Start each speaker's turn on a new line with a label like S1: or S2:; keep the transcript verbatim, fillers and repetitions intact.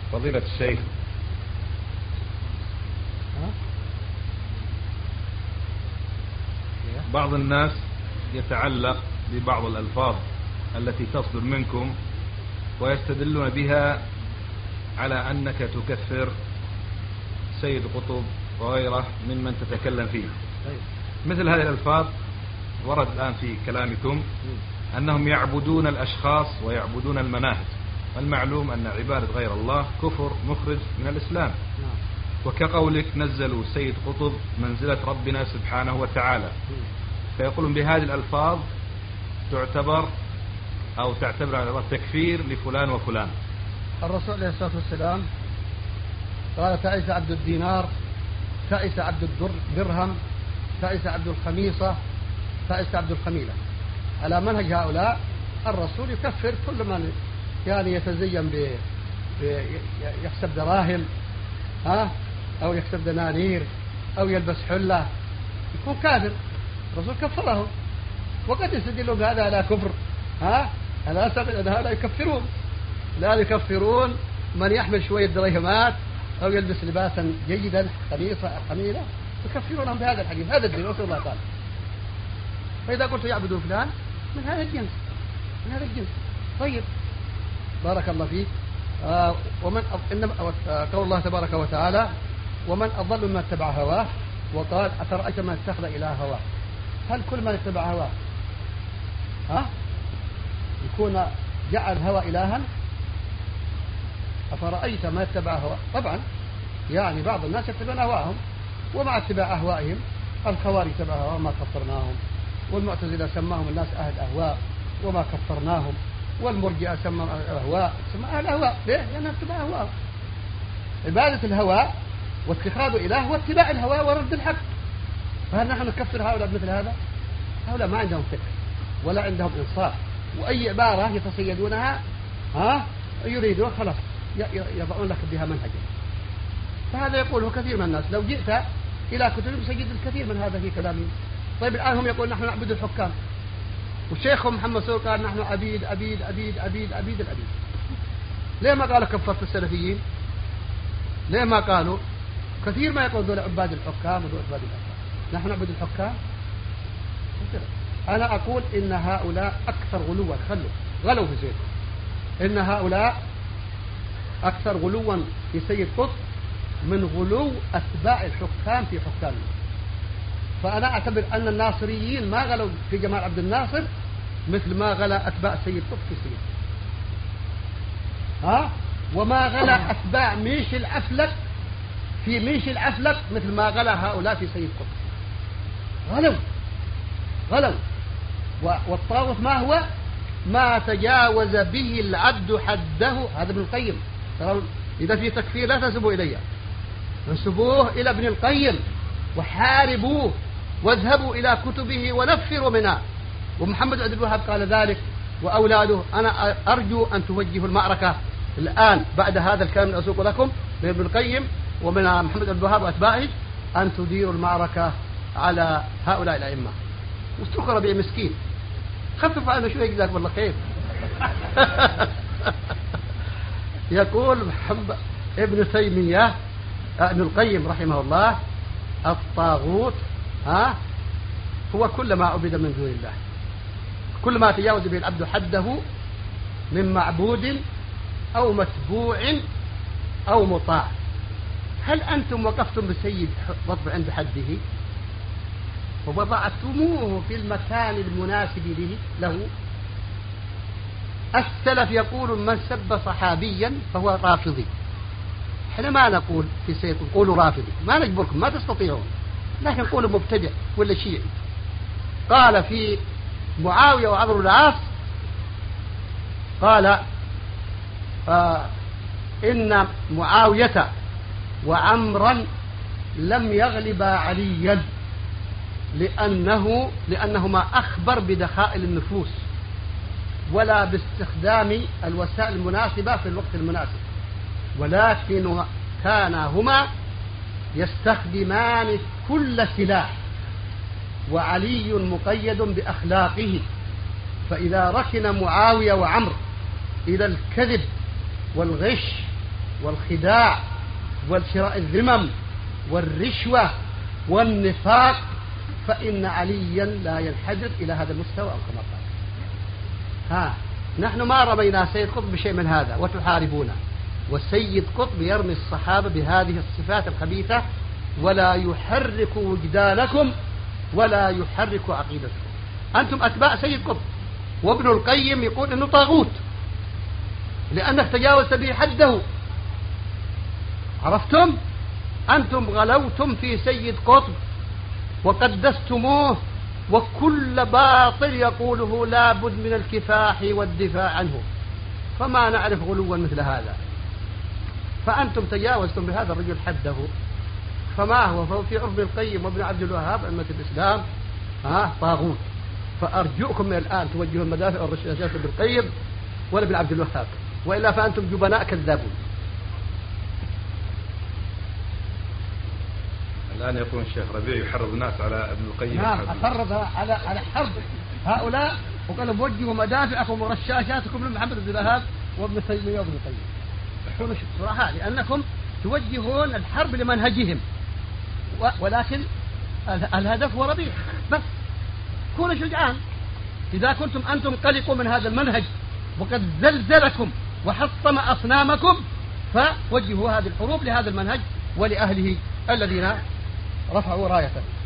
S1: فضيلة الشيخ، بعض الناس يتعلق ببعض الألفاظ التي تصدر منكم ويستدلون بها على أنك تكفر سيد قطب وغيره ممن تتكلم فيه. مثل هذه الألفاظ ورد الآن في كلامكم أنهم يعبدون الأشخاص ويعبدون المناهج، والمعلوم أن عبادة غير الله كفر مخرج من الإسلام، وكقولك نزلوا سيد قطب منزلة ربنا سبحانه وتعالى، فيقولون بهذه الألفاظ تعتبر أو تعتبر على تكفير لفلان وفلان.
S2: الرسول عليه الصلاة والسلام قال تعيس عبد الدينار، تعيس عبد الدرهم، تعيس عبد الخميصة، تعيس عبد الخميلة. على منهج هؤلاء الرسول يكفر كل من يعني يتزين ب يكسب دراهم ها أو يكسب دنانير أو يلبس حلة يكون كافر. الرسول كفره، وقد يستدلوا بهذا على كفر ها أنا أعتقد أن هؤلاء يكفرون، لا يكفرون من يحمل شوية درهمات أو يلبس لباسا جيدا قميصة قميلة، يكفرونهم بهذا الحديث. هذا الدين رسول الله قال. فإذا قلت يعبدوا فلان من هذا الجنس من هذا الجنس. طيب بارك الله فيك. آه ومن إنما قول الله تبارك وتعالى ومن أضل من اتبع هواه، وقال أفرأيت من اتخذ إله هواه. هل كل من اتبع هواه ها يكون جعل هوى إلها؟ أفرأيت ما اتبع هواه. طبعا يعني بعض الناس يتبعون أهواءهم، ومع اتباع أهوائهم الخوارج تبع أهواءهم ما كفرناهم، والمعتزلة سماهم الناس أهل أهواء وما كفرناهم، والمرجئة سماهم أهل أهواء سمى أهل أهواء. ليه؟ لأنهم اتباع أهواءهم. عبادة الهواء واتخاذ إله واتباع الهواء ورد الحق. فهل نحن نكفر هؤلاء مثل هذا؟ هؤلاء ما عندهم فكر ولا عندهم إنصاف، وأي عبارة يتصيدونها ها يريدون خلاص يضعون لك بها منهجا. فهذا يقوله كثير من الناس. لو جئت إلى كتب سجد الكثير من هذا في كلامهم. طيب الآن هم يقول نحن نعبد الحكام، والشيخ محمد سور قال نحن عبيد عبيد عبيد عبيد عبيد العبيد. ليه ما قالوا كفرت السلفيين؟ ليه ما قالوا؟ كثير ما يقول دول عباد الحكام ودول عباد الحكام. نحن نعبد الحكام. أنا أقول إن هؤلاء أكثر غلوا، خلوا غلوا في سيد، إن هؤلاء أكثر غلوا في سيد قطب من غلو أتباع الحكام في حكامهم. فأنا أعتبر أن الناصريين ما غلوا في جمال عبد الناصر مثل ما غلا أتباع سيد قطب في سيد، ها وما غلا أتباع ميش الأفلك في ميش الأفلك مثل ما غلا هؤلاء في سيد قطب. غلوا غلوا. والطاغوت ما هو؟ ما تجاوز به العبد حده. هذا ابن القيم. إذا في تكفير لا تنسبوا إلي، انسبوه إلى ابن القيم وحاربوه واذهبوا إلى كتبه ونفروا منها. ومحمد عبد الوهاب قال ذلك وأولاده. أنا أرجو أن توجهوا المعركة الآن بعد هذا الكلام اللي أسوق لكم من ابن القيم ومن محمد عبد الوهاب وأتباعه، أن تديروا المعركة على هؤلاء الأئمة. واتركوا ربيع مسكين، خفف عنه شوية جزاكم الله خير. يقول محمد ابن تيمية ابن القيم رحمه الله الطاغوت ها هو كل ما عبد من دون الله، كل ما تجاوز به العبد حده من معبود أو متبوع أو مطاع. هل أنتم وقفتم بالسيد قطب عند حده ووضعتموه في المكان المناسب له له؟ السلف يقول من سب صحابيا فهو رافضي. احنا ما نقول في سيد قولوا رافضي، ما نجبركم، ما تستطيعون، لكن قولوا مبتدع ولا شيعي. قال في معاوية وعمرو بن العاص قال آه إن معاوية وعمرا لم يغلبا عليا لأنه لأنهما أخبر بدخائل النفوس ولا باستخدام الوسائل المناسبة في الوقت المناسب، ولكن كانا هما يستخدمان كل سلاح، وعلي مقيد بأخلاقه. فإذا ركن معاوية وعمر إلى الكذب والغش والخداع والشراء الذمم والرشوة والنفاق، فإن عليا لا ينحدر إلى هذا المستوى أو كما قال. ها نحن ما رمينا سيد قطب بشيء من هذا وتحاربونه، والسيد قطب يرمي الصحابة بهذه الصفات الخبيثة ولا يحرك وجدانكم ولا يحرك عقيدتكم. أنتم أتباع سيد قطب، وابن القيم يقول إنه طاغوت لأنك تجاوزت به حده. عرفتم؟ أنتم غلوتم في سيد قطب وقدستموه، وكل باطل يقوله لا بد من الكفاح والدفاع عنه، فما نعرف غلوا مثل هذا. فأنتم تجاوزتم بهذا الرجل حده، فما هو؟ فهو في عرف القيم وابن عبد الوهاب أئمة الإسلام ها طاغوت. فأرجوكم من الآن توجهوا المدافع والرشاشات ابن القيم ولا ابن عبد الوهاب، وإلا فأنتم جبناء كذابون.
S1: الآن يكون الشيخ ربيع يحرض الناس على ابن القيم.
S2: نعم، أحرض على على حرب هؤلاء، وقال وجهوا مدافعكم ورشاشاتكم لمحمد بن الوهاب وابن تيمية وابن القيم. كونوا شرحاء لأنكم توجهون الحرب لمنهجهم، ولكن الهدف هو ربيع بس. كونوا شجعان. إذا كنتم أنتم قلقوا من هذا المنهج وقد زلزلكم وحطم أصنامكم، فوجهوا هذه الحروب لهذا المنهج ولأهله الذين رفعوا رايته.